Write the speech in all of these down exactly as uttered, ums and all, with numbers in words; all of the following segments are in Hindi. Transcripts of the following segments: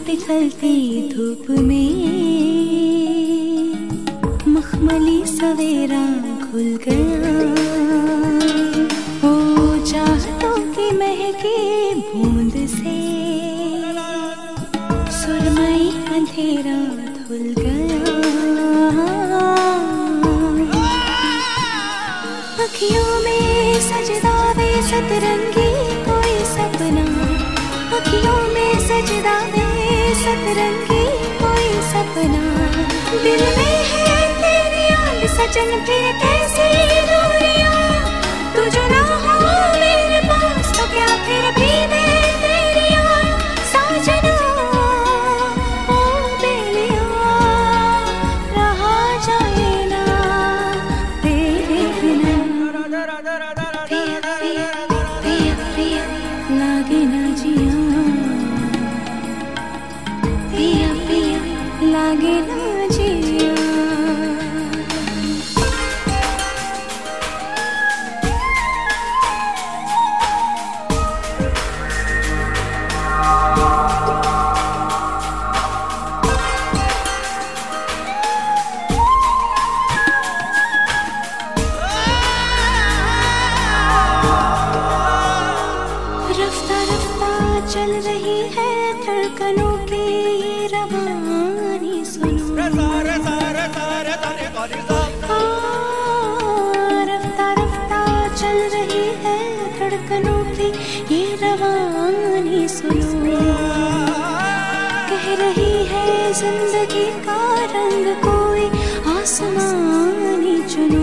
पिघलती धूप में मखमली सवेरा खुल गया। ओ चाहतों की महकी बूंद से सुरमई अंधेरा धुल गया। अखियों में सजदा वे सतरंगी कोई सपना, अखियों में सजदा वे सतरंगी कोई सपना। दिल में है तेरी याद सजन फिर कैसी दूरियां, तू जो ना हो मेरे पास तो क्या फिर भी मैं तेरी याद साजना। ओ बेलिया रहा जाए ना तेरे बिना, पिया पिया पिया पिया लागे ना जिया, पिया पिया लागे ना जिया। रफ्ता रफ्ता चल रही है धड़कनों की रवानी सुनो, रफ्ता रफ्ता चल रही है धड़कनों की ये रवानी सुनो। कह रही है जिंदगी का रंग कोई आसमानी चुनो।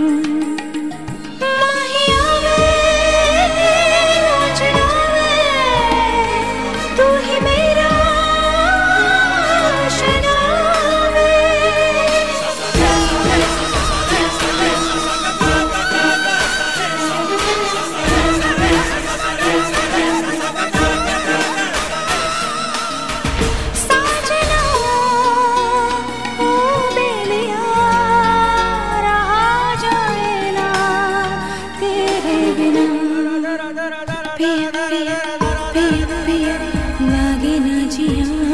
पिया पिया पिया पिया लागे ना जिया,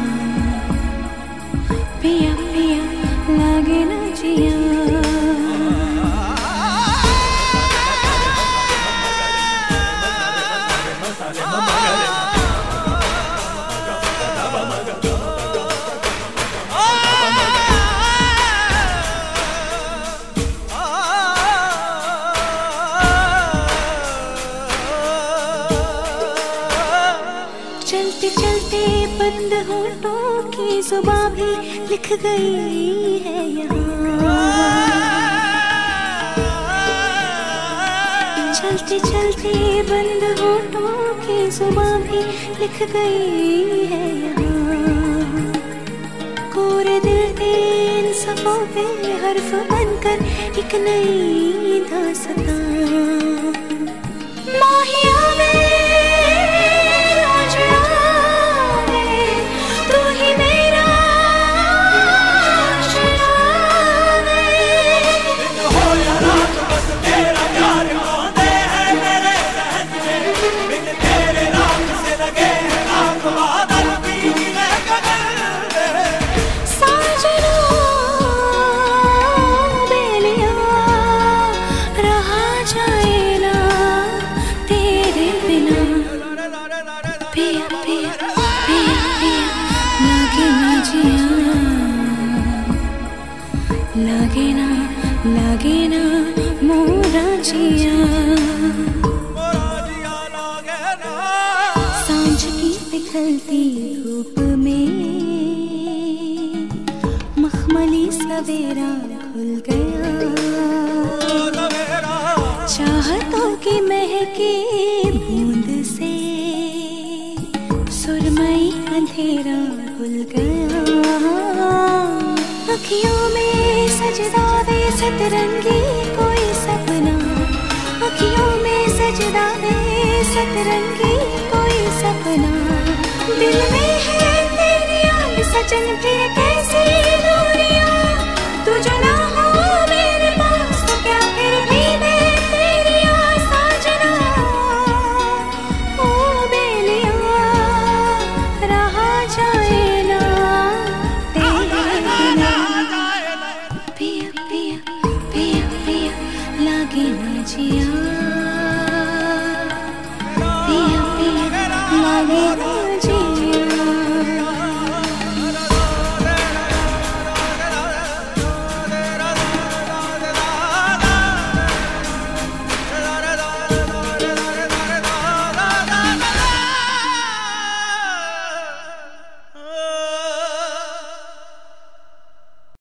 पिया पिया लागे ना जिया। चलते चलते बंद होठों की जुबां भी लिख गई है यहाँ। चलते चलते बंद होठों की जुबां भी लिख गई है यहाँ। कोरे दिल के इन सफ़ों पे हर्फ बनकर एक नई दास्तां। माहिया में पिया पिया पिया पिया लागे ना जिया, लागे ना लागे ना मोरा जिया। सांझ की पिघलती धूप में मखमली सवेरा खुल गया। चाहतों की महकी बूंद से सुरमई अंधेरा खुल गया। अखियों में सजदा वे सतरंगी कोई सपना, अखियों में सजदा वे सतरंगी कोई सपना। दिल में है तेरी याद सजन फिर